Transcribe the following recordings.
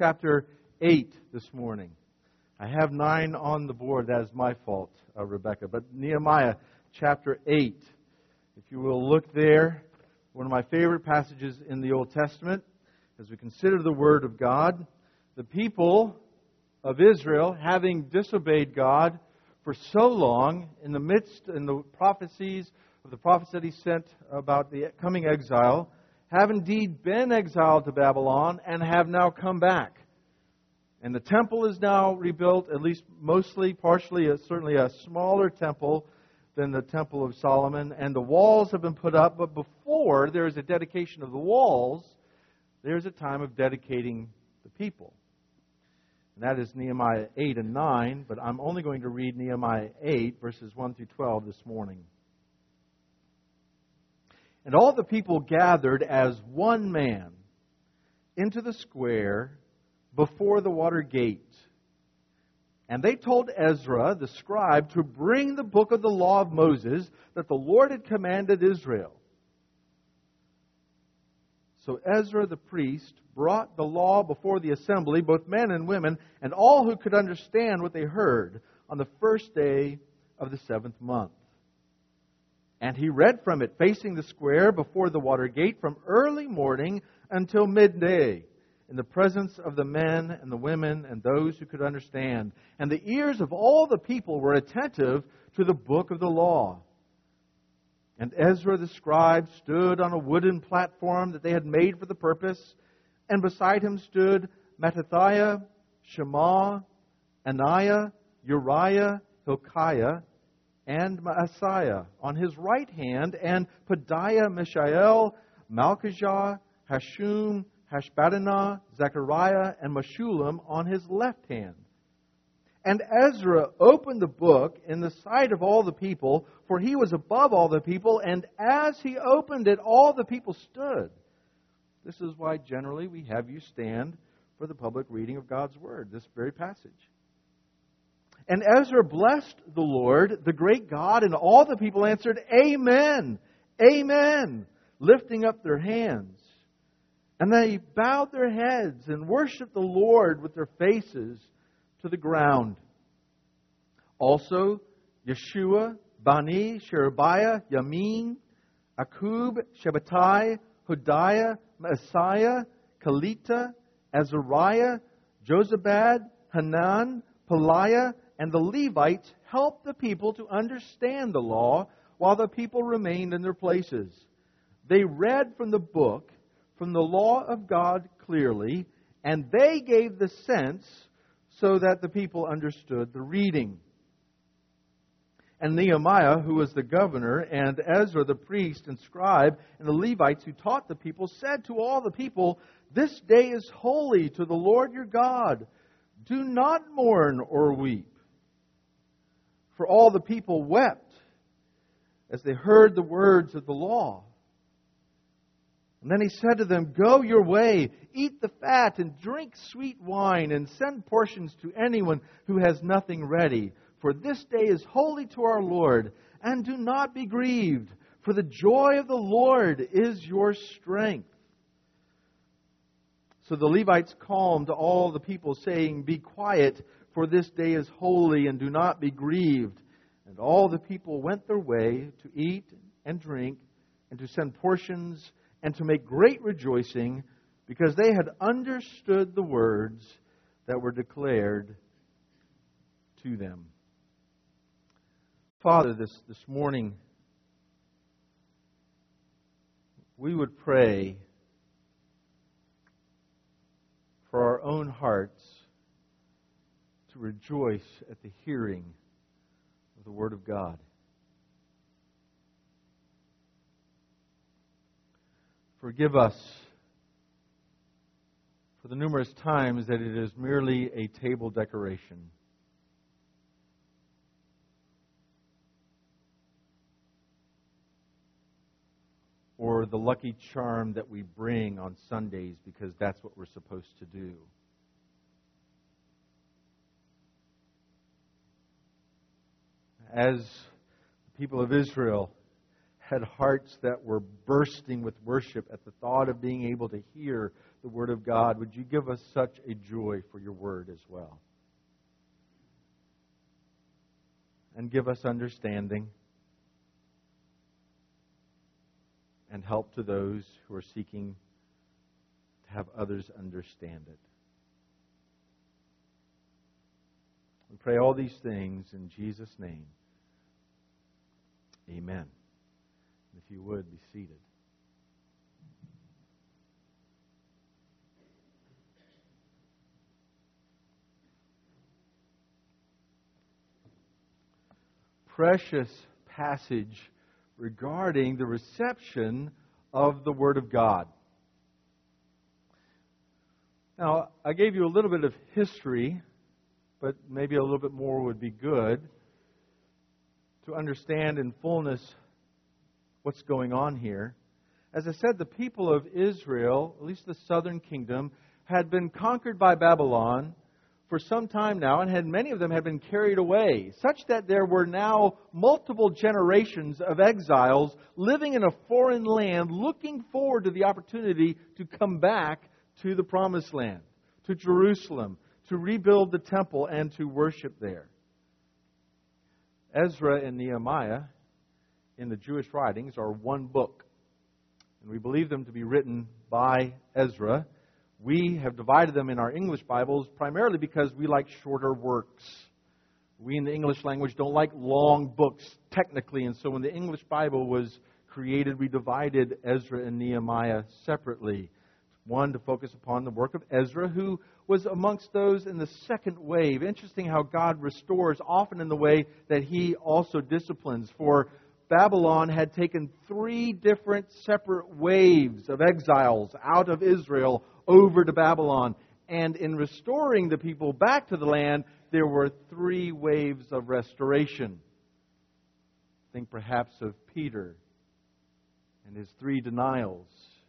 chapter 8 this morning. I have 9 on the board. That is my fault, Rebecca. But Nehemiah chapter 8. If you will look there, one of my favorite passages in the Old Testament, as we consider the Word of God. The people of Israel, having disobeyed God for so long, in the prophecies of the prophets that He sent about the coming exile, have indeed been exiled to Babylon and have now come back. And the temple is now rebuilt, at least mostly, partially, certainly a smaller temple than the Temple of Solomon. And the walls have been put up. But before there is a dedication of the walls, there's a time of dedicating the people. And that is Nehemiah 8 and 9. But I'm only going to read Nehemiah 8, verses 1 through 12 this morning. And all the people gathered as one man into the square before the water gate. And they told Ezra, the scribe, to bring the book of the law of Moses that the Lord had commanded Israel. So Ezra the priest brought the law before the assembly, both men and women, and all who could understand what they heard, on the first day of the 7th month. And he read from it, facing the square before the water gate, from early morning until midday, in the presence of the men and the women and those who could understand. And the ears of all the people were attentive to the book of the law. And Ezra the scribe stood on a wooden platform that they had made for the purpose, and beside him stood Mattithiah, Shema, Ananiah, Uriah, Hilkiah, and Maaseiah on his right hand, and Pedaiah, Mishael, Malchijah, Hashum, Hashbaddanah, Zechariah, and Meshullam on his left hand. And Ezra opened the book in the sight of all the people, for he was above all the people, and as he opened it, all the people stood. This is why generally we have you stand for the public reading of God's Word, this very passage. And Ezra blessed the Lord, the great God, and all the people answered, Amen, Amen, lifting up their hands. And they bowed their heads and worshipped the Lord with their faces to the ground. Also, Yeshua, Bani, Sherebiah, Yamin, Akub, Shabbatai, Hodiah, Maaseiah, Kelita, Azariah, Jozabad, Hanan, Peliah, and the Levites helped the people to understand the law while the people remained in their places. They read from the book, from the law of God clearly, and they gave the sense so that the people understood the reading. And Nehemiah, who was the governor, and Ezra the priest and scribe, and the Levites who taught the people, said to all the people, This day is holy to the Lord your God. Do not mourn or weep. For all the people wept as they heard the words of the law. And then he said to them, Go your way, eat the fat, and drink sweet wine, and send portions to anyone who has nothing ready. For this day is holy to our Lord, and do not be grieved, for the joy of the Lord is your strength. So the Levites calmed all the people, saying, Be quiet, for this day is holy, and do not be grieved. And all the people went their way to eat and drink, and to send portions, and to make great rejoicing, because they had understood the words that were declared to them. Father, this morning, we would pray for our own hearts to rejoice at the hearing of the Word of God. Forgive us for the numerous times that it is merely a table decoration. Or the lucky charm that we bring on Sundays because that's what we're supposed to do. As the people of Israel had hearts that were bursting with worship at the thought of being able to hear the Word of God, would you give us such a joy for your Word as well? And give us understanding and help to those who are seeking to have others understand it. We pray all these things in Jesus' name. Amen. If you would, be seated. Precious passage regarding the reception of the Word of God. Now, I gave you a little bit of history, but maybe a little bit more would be good to understand in fullness what's going on here. As I said, the people of Israel, at least the southern kingdom, had been conquered by Babylon for some time now, and many of them had been carried away, such that there were now multiple generations of exiles living in a foreign land, looking forward to the opportunity to come back to the Promised Land, to Jerusalem, to rebuild the temple and to worship there. Ezra and Nehemiah in the Jewish writings are one book, and we believe them to be written by Ezra. We have divided them in our English Bibles primarily because we like shorter works. We in the English language don't like long books technically, and so when the English Bible was created, we divided Ezra and Nehemiah separately. One, to focus upon the work of Ezra, who was amongst those in the second wave. Interesting how God restores often in the way that He also disciplines. For Babylon had taken 3 different separate waves of exiles out of Israel over to Babylon. And in restoring the people back to the land, there were 3 waves of restoration. Think perhaps of Peter and his 3 denials.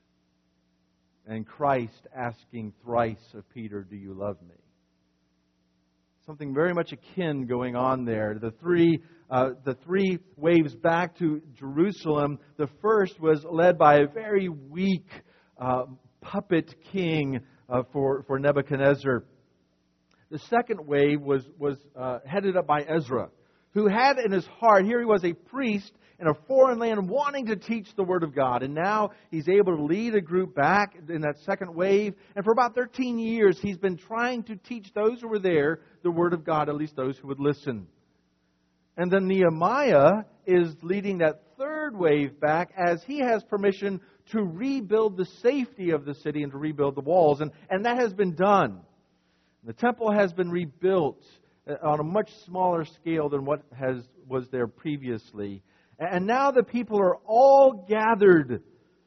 And Christ asking thrice of Peter, "Do you love me?" Something very much akin going on there. The three waves back to Jerusalem. The first was led by a very weak puppet king for Nebuchadnezzar. The second wave was headed up by Ezra, who had in his heart, here he was a priest in a foreign land wanting to teach the Word of God. And now he's able to lead a group back in that second wave. And for about 13 years, he's been trying to teach those who were there the Word of God, at least those who would listen. And then Nehemiah is leading that third wave back as he has permission to rebuild the safety of the city and to rebuild the walls. And that has been done. The temple has been rebuilt on a much smaller scale than what was there previously. And now the people are all gathered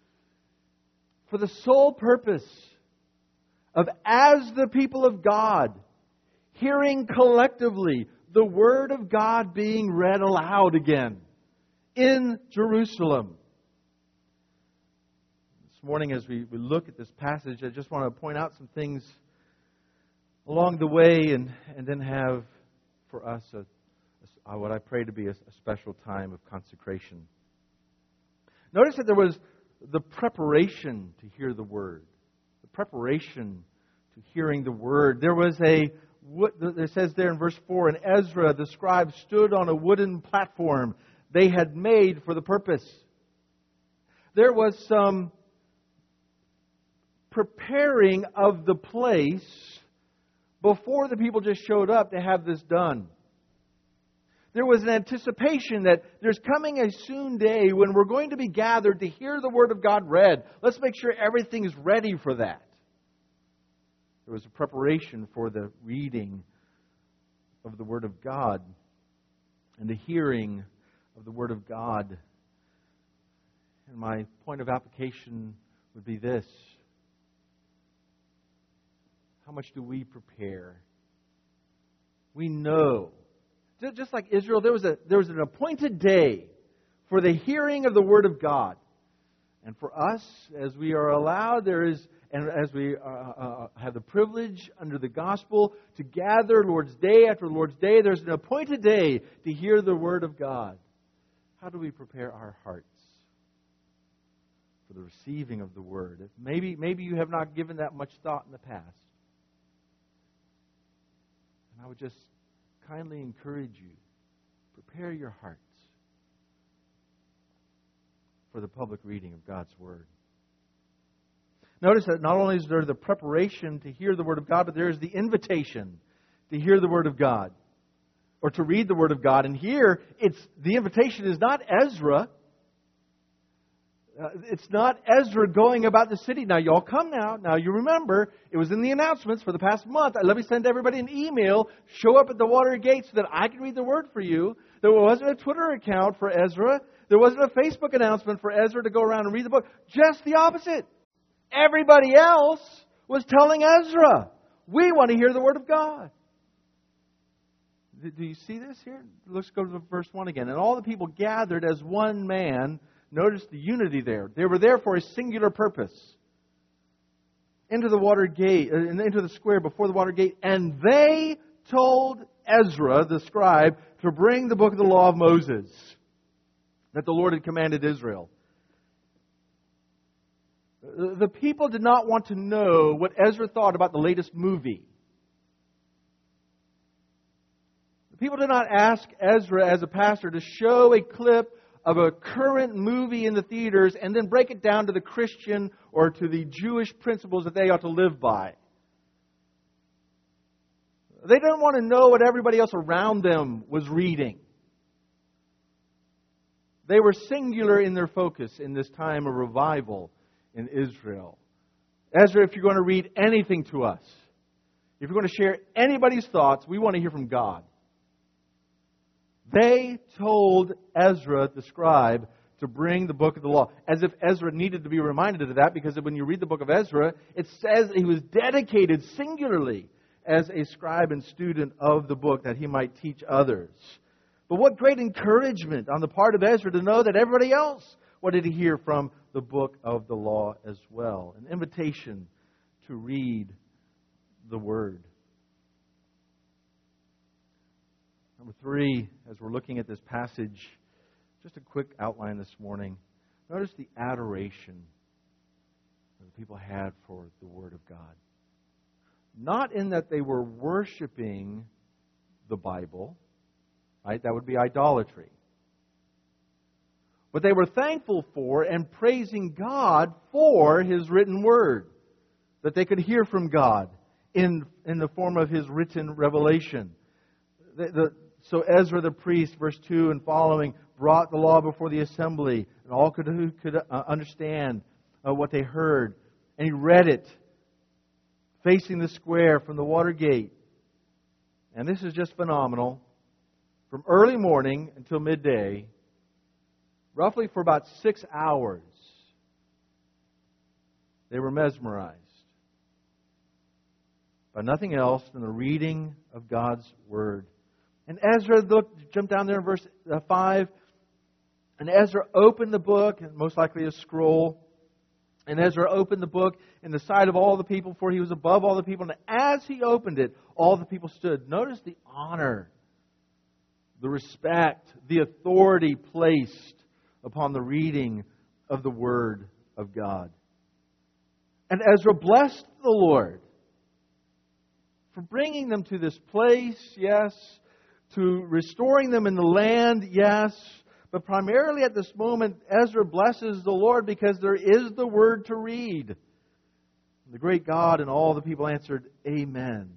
for the sole purpose of, as the people of God, hearing collectively the Word of God being read aloud again in Jerusalem. This morning as we look at this passage, I just want to point out some things along the way and then have for us what I pray to be a special time of consecration. Notice that there was the preparation to hear the Word. The preparation to hearing the Word. There was it says there in verse 4, and Ezra the scribe stood on a wooden platform they had made for the purpose. There was some preparing of the place before the people just showed up to have this done. There was an anticipation that there's coming a soon day when we're going to be gathered to hear the Word of God read. Let's make sure everything is ready for that. There was a preparation for the reading of the Word of God and the hearing of the Word of God. And my point of application would be this. How much do we prepare? We know. Just like Israel, there was an appointed day for the hearing of the Word of God. And for us, as we are allowed, and as we have the privilege under the gospel to gather Lord's Day after Lord's Day, there's an appointed day to hear the Word of God. How do we prepare our hearts? the receiving of the Word. Maybe you have not given that much thought in the past. And I would just kindly encourage you, prepare your hearts for the public reading of God's Word. Notice that not only is there the preparation to hear the Word of God, but there is the invitation to hear the Word of God, or to read the Word of God. And here, the invitation is not Ezra. It's not Ezra going about the city. Now, y'all come now. Now, you remember, it was in the announcements for the past month. Let me send everybody an email. Show up at the water gate so that I can read the Word for you. There wasn't a Twitter account for Ezra. There wasn't a Facebook announcement for Ezra to go around and read the book. Just the opposite. Everybody else was telling Ezra, we want to hear the Word of God. Do you see this here? Let's go to verse 1 again. And all the people gathered as one man. Notice the unity there. They were there for a singular purpose. Into the water gate, into the square before the water gate, and they told Ezra, the scribe, to bring the book of the law of Moses that the Lord had commanded Israel. The people did not want to know what Ezra thought about the latest movie. The people did not ask Ezra as a pastor to show a clip of a current movie in the theaters and then break it down to the Christian or to the Jewish principles that they ought to live by. They didn't want to know what everybody else around them was reading. They were singular in their focus in this time of revival in Israel. Ezra, if you're going to read anything to us, if you're going to share anybody's thoughts, we want to hear from God. They told Ezra, the scribe, to bring the book of the law. As if Ezra needed to be reminded of that, because when you read the book of Ezra, it says he was dedicated singularly as a scribe and student of the book that he might teach others. But what great encouragement on the part of Ezra to know that everybody else wanted to hear from the book of the law as well. An invitation to read the Word. Number 3, as we're looking at this passage, just a quick outline this morning. Notice the adoration that the people had for the Word of God. Not in that they were worshiping the Bible, right? That would be idolatry. But they were thankful for and praising God for His written Word, that they could hear from God in the form of His written revelation. So Ezra the priest, verse 2 and following, brought the law before the assembly, and all who could understand what they heard. And he read it, facing the square from the water gate. And this is just phenomenal. From early morning until midday, roughly for about 6 hours, they were mesmerized by nothing else than the reading of God's Word. And Ezra jumped down there in verse 5, and Ezra opened the book, and most likely a scroll. And Ezra opened the book in the sight of all the people, for he was above all the people. And as he opened it, all the people stood. Notice the honor, the respect, the authority placed upon the reading of the Word of God. And Ezra blessed the Lord for bringing them to this place, yes, to restoring them in the land, yes. But primarily at this moment, Ezra blesses the Lord because there is the Word to read. The great God and all the people answered, Amen.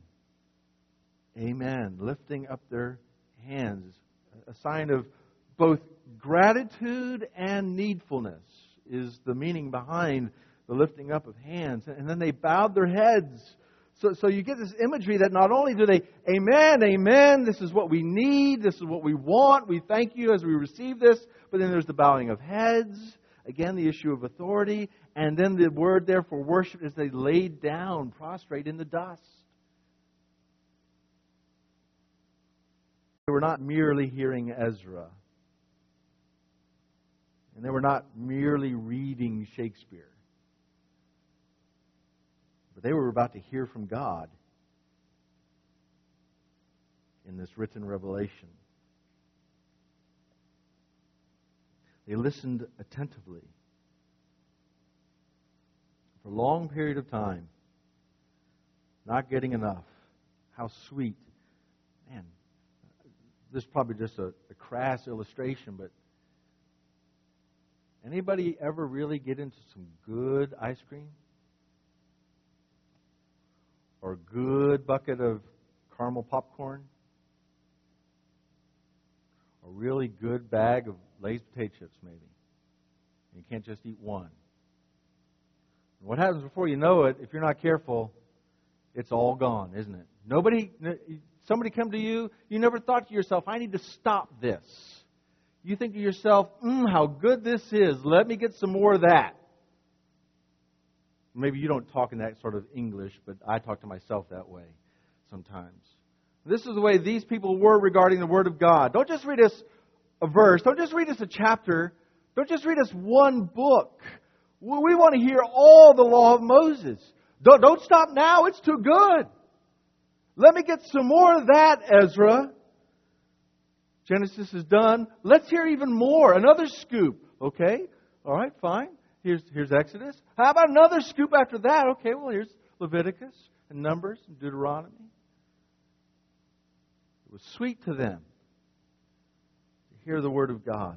Amen. Lifting up their hands. A sign of both gratitude and needfulness is the meaning behind the lifting up of hands. And then they bowed their heads. So you get this imagery that not only do they, Amen, Amen, this is what we need, this is what we want, we thank you as we receive this, but then there's the bowing of heads, again the issue of authority, and then the word there for worship is they laid down, prostrate in the dust. They were not merely hearing Ezra, and they were not merely reading Shakespeare. But they were about to hear from God in this written revelation. They listened attentively. for a long period of time, not getting enough. How sweet. Man, this is probably just a crass illustration, but anybody ever really get into some good ice cream? Or a good bucket of caramel popcorn? A really good bag of Lay's potato chips, maybe. You can't just eat one. And what happens before you know it, if you're not careful, it's all gone, isn't it? Somebody come to you, you never thought to yourself, I need to stop this. You think to yourself, how good this is. Let me get some more of that. Maybe you don't talk in that sort of English, but I talk to myself that way sometimes. This is the way these people were regarding the Word of God. Don't just read us a verse. Don't just read us a chapter. Don't just read us one book. We want to hear all the law of Moses. Don't stop now. It's too good. Let me get some more of that, Ezra. Genesis is done. Let's hear even more. Another scoop. Okay. All right, fine. Here's Exodus. How about another scoop after that? Okay, well, here's Leviticus and Numbers and Deuteronomy. It was sweet to them to hear the Word of God.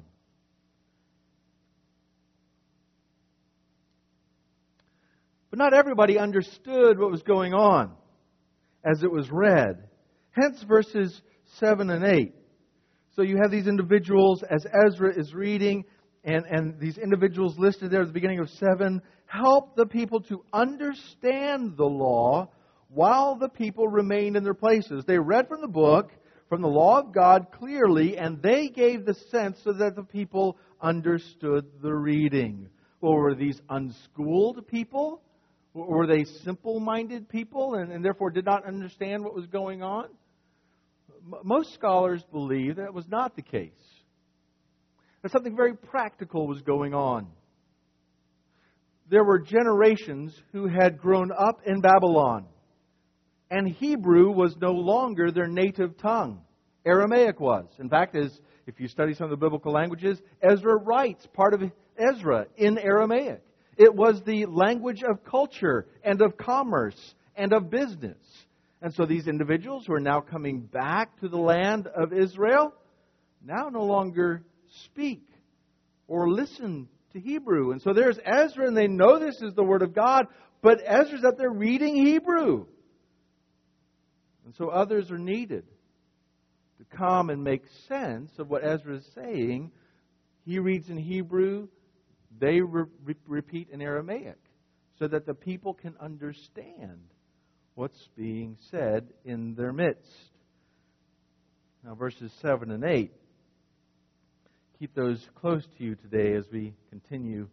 But not everybody understood what was going on as it was read. Hence verses 7 and 8. So you have these individuals as Ezra is reading, and these individuals listed there at the beginning of 7 help the people to understand the law while the people remained in their places. They read from the book, from the law of God clearly, and they gave the sense so that the people understood the reading. Well, were these unschooled people? Were they simple-minded people and therefore did not understand what was going on? Most scholars believe that was not the case. That something very practical was going on. There were generations who had grown up in Babylon, and Hebrew was no longer their native tongue. Aramaic was. In fact, if you study some of the biblical languages, Ezra writes part of Ezra in Aramaic. It was the language of culture and of commerce and of business. And so these individuals who are now coming back to the land of Israel now no longer speak or listen to Hebrew. And so there's Ezra, and they know this is the Word of God, but Ezra's up there reading Hebrew. And so others are needed to come and make sense of what Ezra is saying. He reads in Hebrew, they repeat in Aramaic, so that the people can understand what's being said in their midst. Now verses 7 and 8. Keep those close to you today as we continue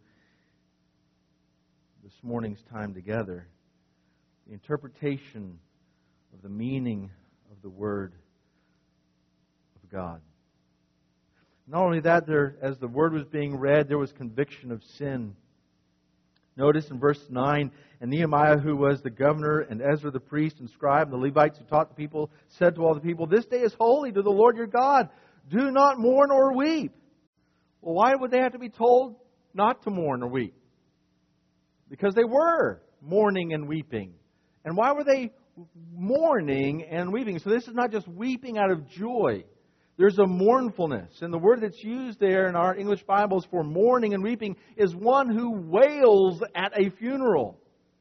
this morning's time together. The interpretation of the meaning of the Word of God. Not only that, as the Word was being read, there was conviction of sin. Notice in verse 9, and Nehemiah, who was the governor, and Ezra the priest and scribe, and the Levites who taught the people, said to all the people, "This day is holy to the Lord your God. Do not mourn or weep." Well, why would they have to be told not to mourn or weep? Because they were mourning and weeping. And why were they mourning and weeping? So this is not just weeping out of joy. There's a mournfulness. And the word that's used there in our English Bibles for mourning and weeping is one who wails at a funeral.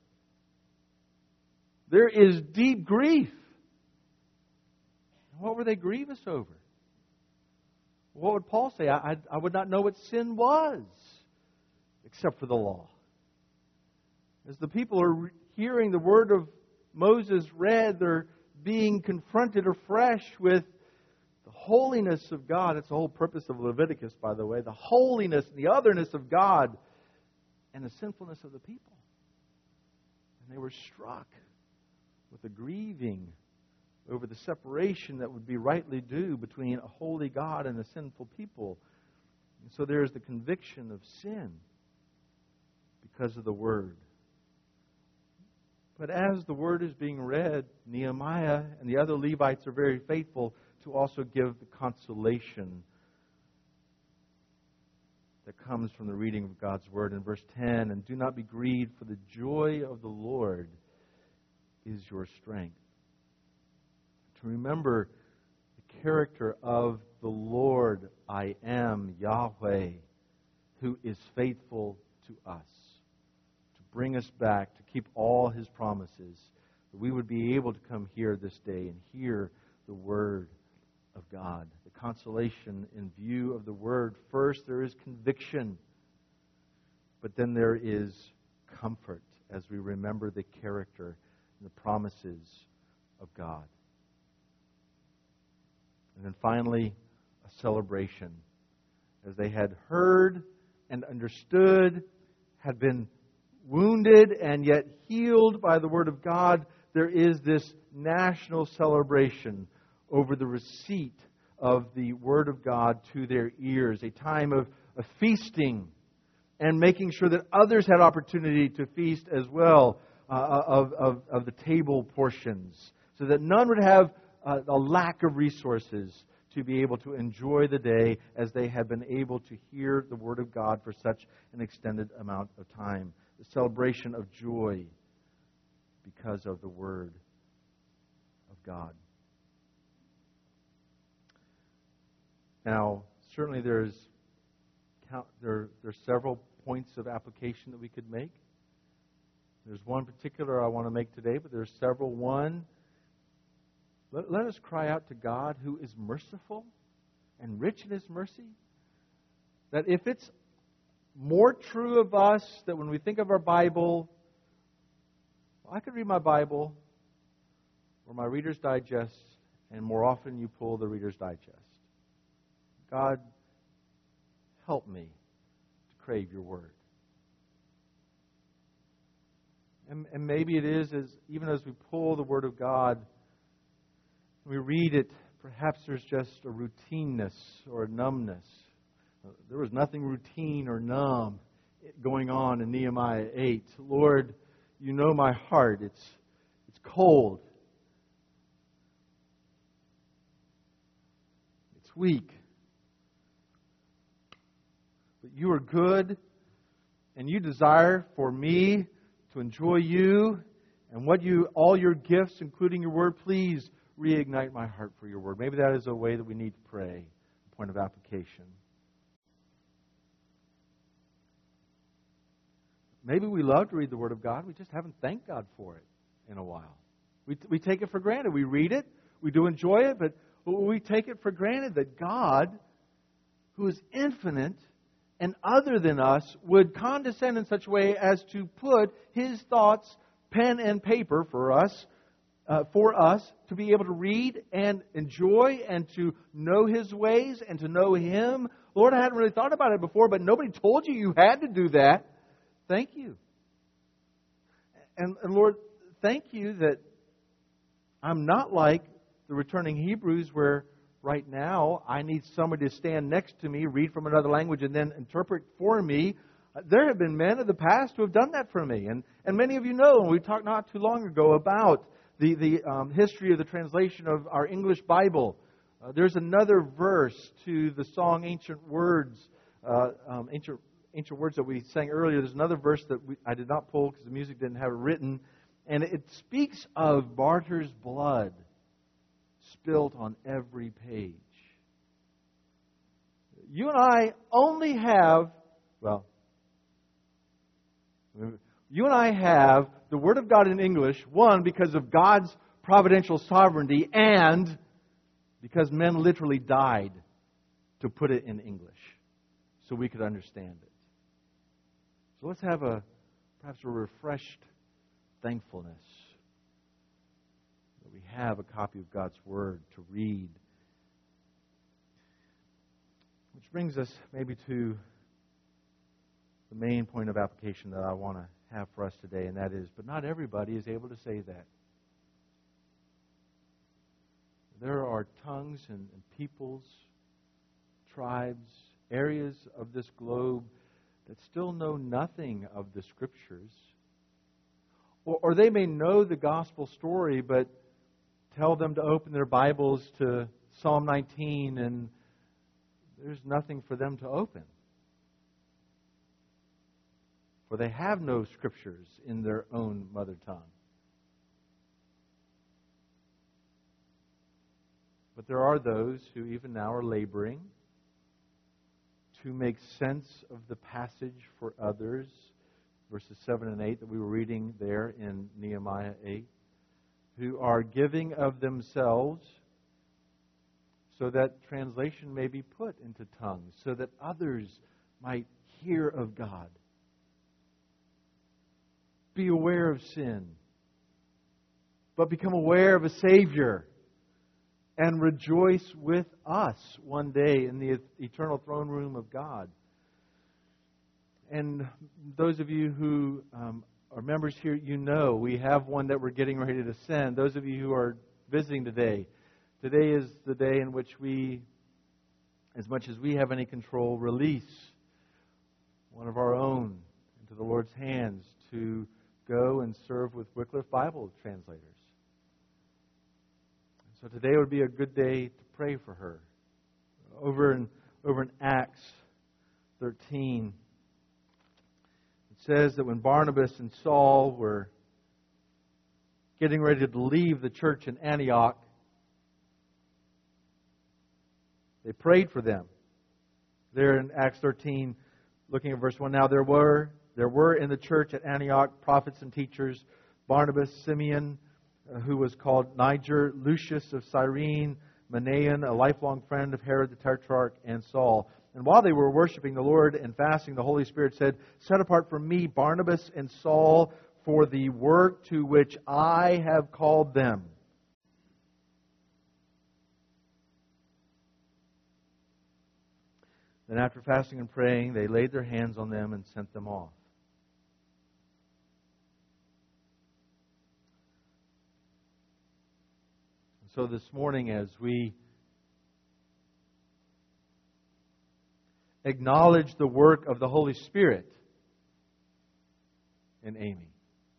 There is deep grief. What were they grievous over? What would Paul say? I would not know what sin was except for the law. As the people are hearing the word of Moses read, they're being confronted afresh with the holiness of God. That's the whole purpose of Leviticus, by the way. The holiness and the otherness of God and the sinfulness of the people. And they were struck with the grieving over the separation that would be rightly due between a holy God and a sinful people. And so there is the conviction of sin because of the Word. But as the Word is being read, Nehemiah and the other Levites are very faithful to also give the consolation that comes from the reading of God's Word. In verse 10, and do not be grieved, for the joy of the Lord is your strength. To remember the character of the Lord, I am Yahweh, who is faithful to us, to bring us back, to keep all His promises, that we would be able to come here this day and hear the Word of God. The consolation in view of the Word. First, there is conviction, but then there is comfort as we remember the character and the promises of God. And then finally, a celebration. As they had heard and understood, had been wounded and yet healed by the Word of God, there is this national celebration over the receipt of the Word of God to their ears. A time of feasting and making sure that others had opportunity to feast as well of the table portions, so that none would have a lack of resources to be able to enjoy the day as they had been able to hear the Word of God for such an extended amount of time. The celebration of joy because of the Word of God. Now, certainly there's several points of application that we could make. There's one particular I want to make today, but there's several. One, let us cry out to God, who is merciful and rich in His mercy, that if it's more true of us that when we think of our Bible, well, I could read my Bible or my Reader's Digest, and more often you pull the Reader's Digest. God, help me to crave your Word. And maybe it is, even as we pull the Word of God, we read it, perhaps there's just a routineness or a numbness. There was nothing routine or numb going on in Nehemiah 8. Lord, you know my heart. It's cold. It's weak. But you are good, and you desire for me to enjoy you and all your gifts, including your Word. Please reignite my heart for your Word. Maybe that is a way that we need to pray, a point of application. Maybe we love to read the Word of God. We just haven't thanked God for it in a while. We take it for granted. We read it. We do enjoy it. But we take it for granted that God, who is infinite and other than us, would condescend in such a way as to put His thoughts, pen and paper for us to be able to read and enjoy and to know His ways and to know Him. Lord, I hadn't really thought about it before, but nobody told you had to do that. Thank you. And Lord, thank you that I'm not like the returning Hebrews, where right now I need somebody to stand next to me, read from another language, and then interpret for me. There have been men of the past who have done that for me. And many of you know, and we talked not too long ago about the history of the translation of our English Bible. There's another verse to the song Ancient Words, Ancient Words that we sang earlier. There's another verse that I did not pull because the music didn't have it written. And it speaks of martyrs' blood spilt on every page. You and I only have, you and I have the Word of God in English, one, because of God's providential sovereignty, and because men literally died to put it in English so we could understand it. So let's have perhaps a refreshed thankfulness that we have a copy of God's Word to read. Which brings us maybe to the main point of application that I want to have for us today, and that is, but not everybody is able to say that. There are tongues and peoples, tribes, areas of this globe that still know nothing of the Scriptures. Or they may know the gospel story, but tell them to open their Bibles to Psalm 19, and there's nothing for them to open. for they have no scriptures in their own mother tongue. But there are those who even now are laboring to make sense of the passage for others, verses 7 and 8 that we were reading there in Nehemiah 8, who are giving of themselves so that translation may be put into tongues, so that others might hear of God, be aware of sin, but become aware of a Savior, and rejoice with us one day in the eternal throne room of God. And those of you who are members here, you know we have one that we're getting ready to send. Those of you who are visiting today is the day in which we, as much as we have any control, release one of our own into the Lord's hands to go and serve with Wycliffe Bible translators. So today would be a good day to pray for her. Over in Acts 13, it says that when Barnabas and Saul were getting ready to leave the church in Antioch, they prayed for them. There in Acts 13, looking at verse 1, now there were in the church at Antioch prophets and teachers, Barnabas, Simeon, who was called Niger, Lucius of Cyrene, Manaen, a lifelong friend of Herod the Tetrarch, and Saul. And while they were worshiping the Lord and fasting, the Holy Spirit said, set apart for me Barnabas and Saul for the work to which I have called them. Then after fasting and praying, they laid their hands on them and sent them off. So this morning, as we acknowledge the work of the Holy Spirit in Amy,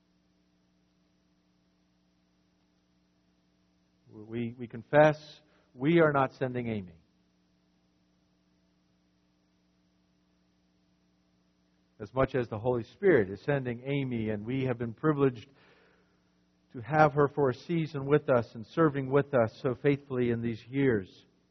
we confess we are not sending Amy. As much as the Holy Spirit is sending Amy, and we have been privileged to have her for a season with us and serving with us so faithfully in these years.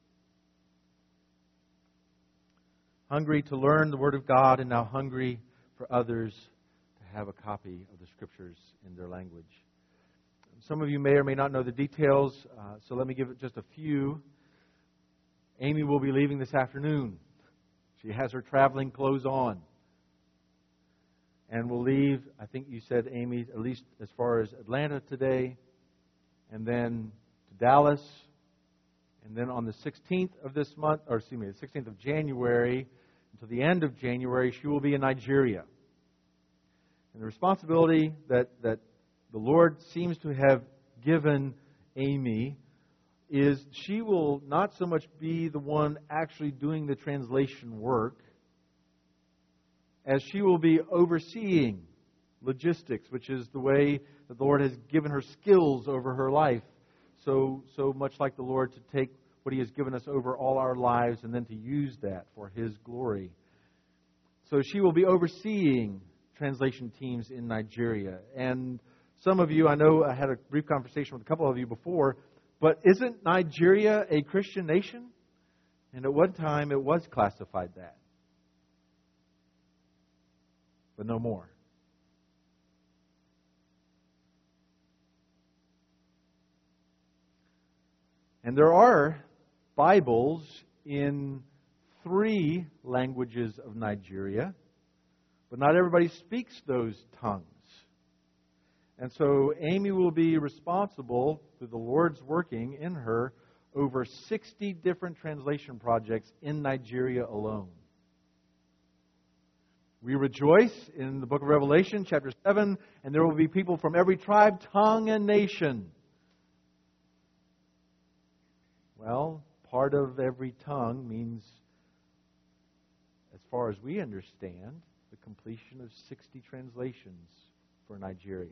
Hungry to learn the Word of God and now hungry for others to have a copy of the Scriptures in their language. Some of you may or may not know the details, so let me give it just a few. Amy will be leaving this afternoon. She has her traveling clothes on. And we'll leave, I think you said, Amy, at least as far as Atlanta today, and then to Dallas, and then on the 16th of this month, the 16th of January, until the end of January, she will be in Nigeria. And the responsibility that the Lord seems to have given Amy is she will not so much be the one actually doing the translation work, as she will be overseeing logistics, which is the way that the Lord has given her skills over her life. So much like the Lord to take what He has given us over all our lives and then to use that for His glory. So she will be overseeing translation teams in Nigeria. And some of you, I know I had a brief conversation with a couple of you before, but isn't Nigeria a Christian nation? And at one time it was classified that. But no more. And there are Bibles in 3 languages of Nigeria, but not everybody speaks those tongues. And so Amy will be responsible, through the Lord's working in her, over 60 different translation projects in Nigeria alone. We rejoice in the book of Revelation, chapter 7, and there will be people from every tribe, tongue, and nation. Well, part of every tongue means, as far as we understand, the completion of 60 translations for Nigeria.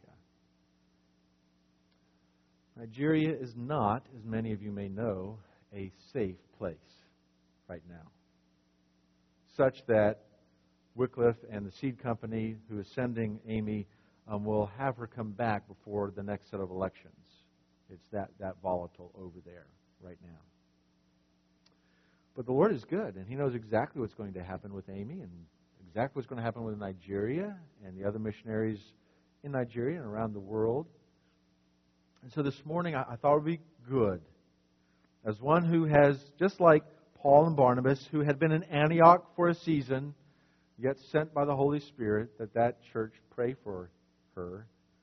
Nigeria is not, as many of you may know, a safe place right now, such that Wycliffe and the seed company who is sending Amy will have her come back before the next set of elections. It's that volatile over there right now. But the Lord is good, and He knows exactly what's going to happen with Amy and exactly what's going to happen with Nigeria and the other missionaries in Nigeria and around the world. And so this morning I thought it would be good, as one who has, just like Paul and Barnabas, who had been in Antioch for a season, yet sent by the Holy Spirit, that church pray for her.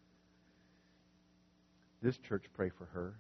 This church pray for her.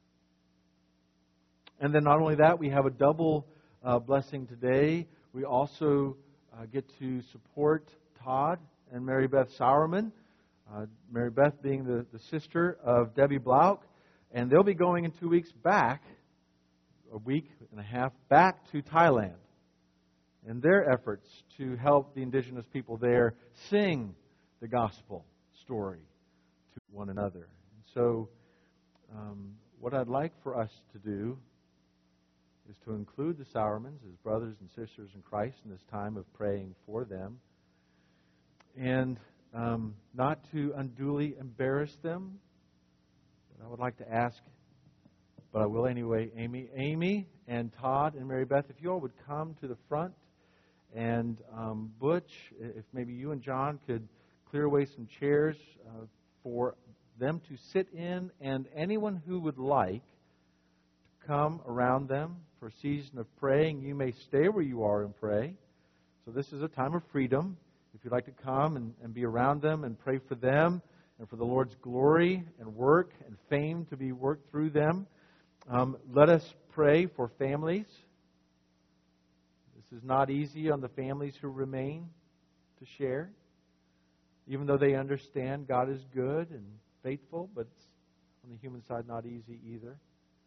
And then not only that, we have a double blessing today. We also get to support Todd and Mary Beth Sauerman. Mary Beth being the sister of Debbie Blauck. And they'll be going in 2 weeks back, a week and a half, back to Thailand. In their efforts to help the indigenous people there sing the gospel story to one another. And so, what I'd like for us to do is to include the Sauermans as brothers and sisters in Christ in this time of praying for them. And not to unduly embarrass them. But I would like to ask, but I will anyway, Amy and Todd and Mary Beth, if you all would come to the front. And Butch, if maybe you and John could clear away some chairs for them to sit in, and anyone who would like to come around them for a season of praying, you may stay where you are and pray. So this is a time of freedom. If you'd like to come and be around them and pray for them and for the Lord's glory and work and fame to be worked through them, let us pray for families. This is not easy on the families who remain to share, even though they understand God is good and faithful, but it's on the human side not easy either.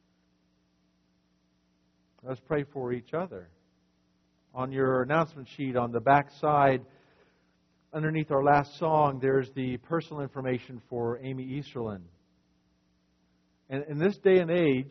Let's pray for each other. On your announcement sheet on the back side, underneath our last song, there's the personal information for Amy Easterlin. And in this day and age,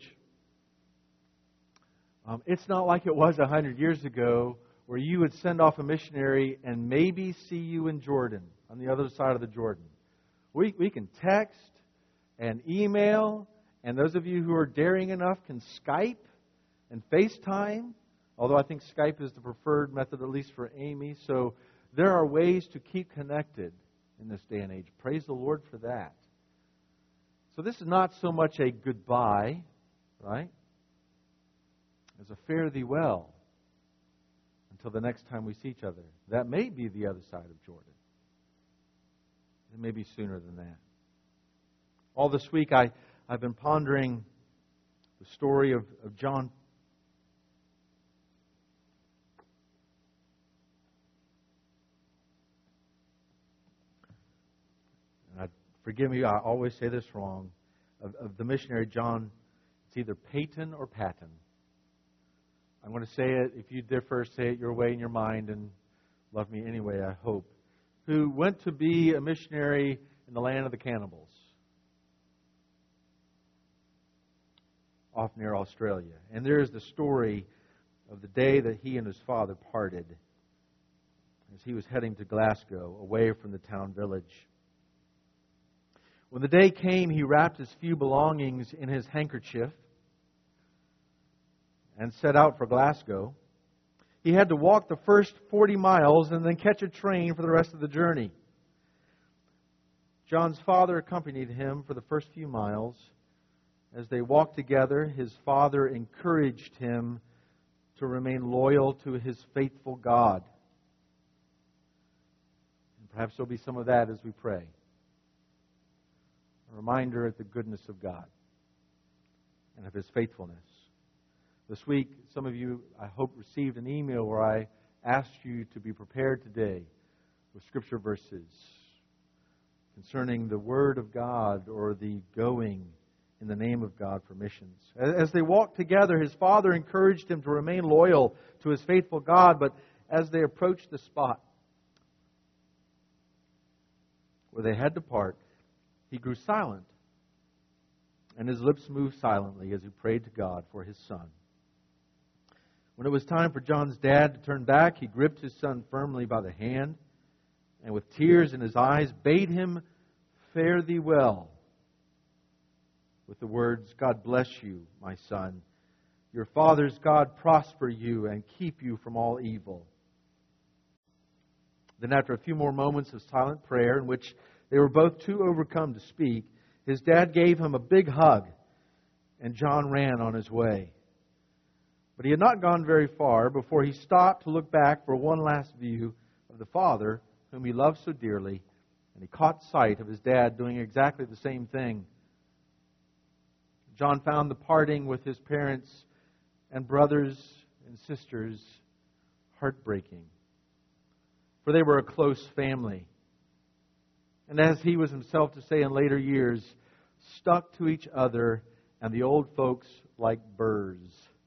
it's not like it was 100 years ago where you would send off a missionary and maybe see you in Jordan, on the other side of the Jordan. We can text and email, and those of you who are daring enough can Skype and FaceTime, although I think Skype is the preferred method, at least for Amy. So there are ways to keep connected in this day and age. Praise the Lord for that. So this is not so much a goodbye, right, as a fare thee well until the next time we see each other. That may be the other side of Jordan. It may be sooner than that. All this week I've been pondering the story of John. Forgive me, I always say this wrong. Of the missionary John, it's either Peyton or Patton. I'm going to say it. If you differ, say it your way in your mind and love me anyway, I hope. Who went to be a missionary in the land of the cannibals, off near Australia. And there is the story of the day that he and his father parted as he was heading to Glasgow, away from the town village. When the day came, he wrapped his few belongings in his handkerchief and set out for Glasgow. He had to walk the first 40 miles and then catch a train for the rest of the journey. John's father accompanied him for the first few miles. As they walked together, his father encouraged him to remain loyal to his faithful God. And perhaps there'll be some of that as we pray. A reminder of the goodness of God and of His faithfulness. This week, some of you, I hope, received an email where I asked you to be prepared today with Scripture verses concerning the Word of God or the going in the name of God for missions. As they walked together, his father encouraged him to remain loyal to his faithful God, but as they approached the spot where they had to part, he grew silent, and his lips moved silently as he prayed to God for his son. When it was time for John's dad to turn back, he gripped his son firmly by the hand and with tears in his eyes bade him fare thee well, with the words, God bless you, my son. Your father's God prosper you and keep you from all evil. Then after a few more moments of silent prayer in which they were both too overcome to speak, his dad gave him a big hug and John ran on his way. But he had not gone very far before he stopped to look back for one last view of the father whom he loved so dearly, and he caught sight of his dad doing exactly the same thing. John found the parting with his parents and brothers and sisters heartbreaking, for they were a close family. And as he was himself to say in later years, stuck to each other and the old folks like burrs.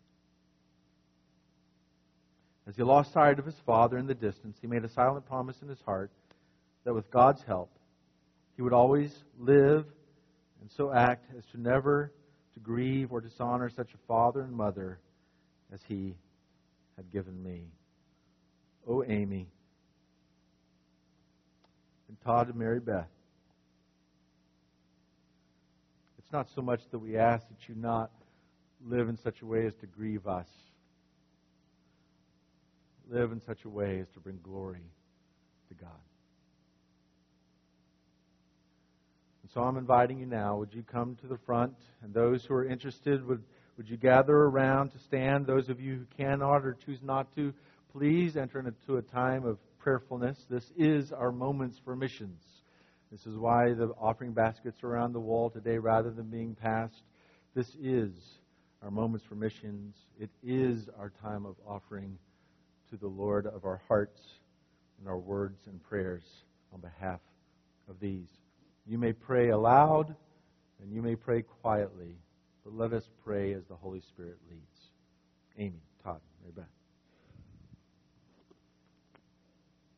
As he lost sight of his father in the distance, he made a silent promise in his heart that with God's help, he would always live and so act as to never to grieve or dishonor such a father and mother as he had given me. Oh, Amy, and Todd and Mary Beth, it's not so much that we ask that you not live in such a way as to grieve us. Live in such a way as to bring glory to God. And so I'm inviting you now, would you come to the front? And those who are interested, would you gather around to stand? Those of you who cannot or choose not to, please enter into a time of prayerfulness. This is our Moments for Missions. This is why the offering baskets are around the wall today rather than being passed. This is our Moments for Missions. It is our time of offering to the Lord of our hearts and our words and prayers on behalf of these. You may pray aloud and you may pray quietly, but let us pray as the Holy Spirit leads. Amy, Todd, Mary Beth.